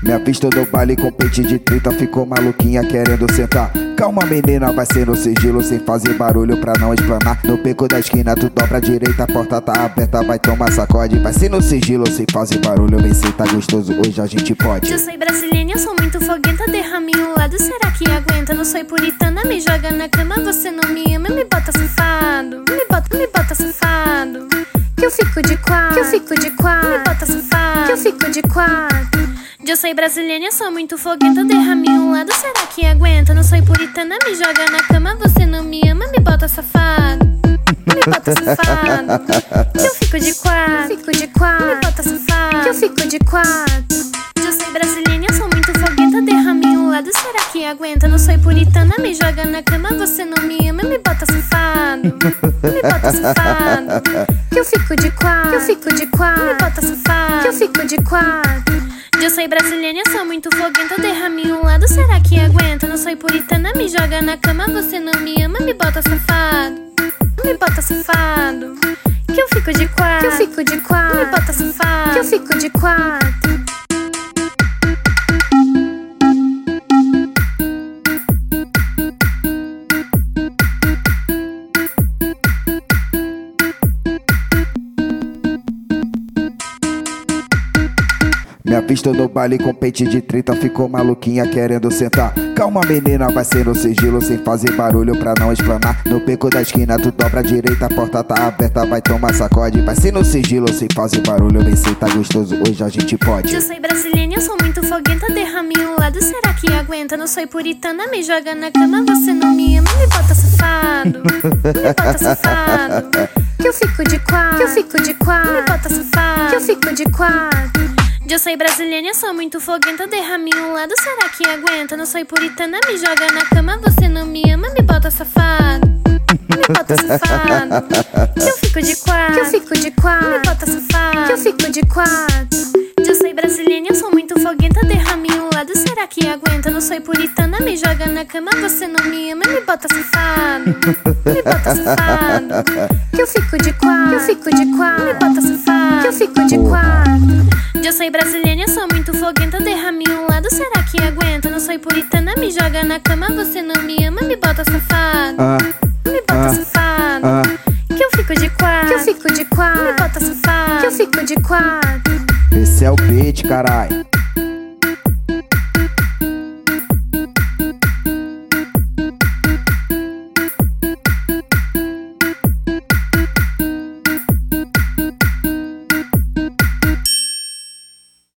Minha pista do baile com pente de 30 ficou maluquinha querendo sentar. Calma menina, vai ser no sigilo, sem fazer barulho pra não explanar. No beco da esquina tu dobra a direita, a porta tá aberta, vai tomar sacode. Vai ser no sigilo, sem fazer barulho, vem ser tá gostoso, hoje a gente pode. Eu sou brasileira, eu sou muito foguenta, derrame o lado, será que aguenta? Não sou puritana, me joga na cama, você não me ama, me bota safado. Me bota safado. Que eu fico de quatro, me bota safado. Que eu fico de quatro. Eu sou brasileira, eu sou muito foguenta, derrame um lado, será que aguenta? Não sou puritana, me joga na cama, você não me ama, me bota safado. Me bota safado. Que eu fico de quatro, me bota safado. Que eu fico de quatro. Eu sou brasileira, eu sou muito foguenta, derrame um lado, será que aguenta? Não sou puritana, me joga na cama, você não me ama, me bota safado. Me bota safado. Que eu fico de quatro, me bota safado. Que eu fico de quatro. Eu sou brasileira, eu sou muito foguenta, derrame um lado, será que aguenta? Não sou puritana, me joga na cama, você não me ama, me bota safado. Me bota safado. Que eu fico de quatro, me bota safado. Que eu fico de quatro. Minha pista do baile com pente de 30 ficou maluquinha querendo sentar. Calma menina, vai ser no sigilo, sem fazer barulho pra não explanar. No beco da esquina tu dobra a direita, a porta tá aberta, vai tomar sacode. Vai ser no sigilo, sem fazer barulho, vem ser tá gostoso, hoje a gente pode. Eu sou brasileira, eu sou muito foguenta, derrame um lado, será que aguenta? Não sou puritana, me joga na cama, você não me ama, me bota safado. Me bota safado. Que eu fico de quatro, me bota safado. Que eu fico de quatro. Eu sou brasileira, eu sou muito foguenta, derrame um lado, será que aguenta? Não sou puritana, me joga na cama, você não me ama, me bota safado. Me bota safado. Que eu fico de quatro, me bota safado. Que eu fico de quatro. Eu sou brasileira, eu sou muito foguenta, derrame um lado, será que aguenta? Não sou puritana, me joga na cama, você não me ama, me bota safado. Me bota safado. Que eu fico de quatro, me bota safado. Que eu fico de quatro. Eu sou brasileira, eu sou muito foguenta, derrame um lado, será que aguenta? Não sou puritana, me joga na cama, você não me ama, me bota safado. Me bota safado. Que eu fico de quatro, me bota safado. Que eu fico de quatro. Esse é o beat, carai.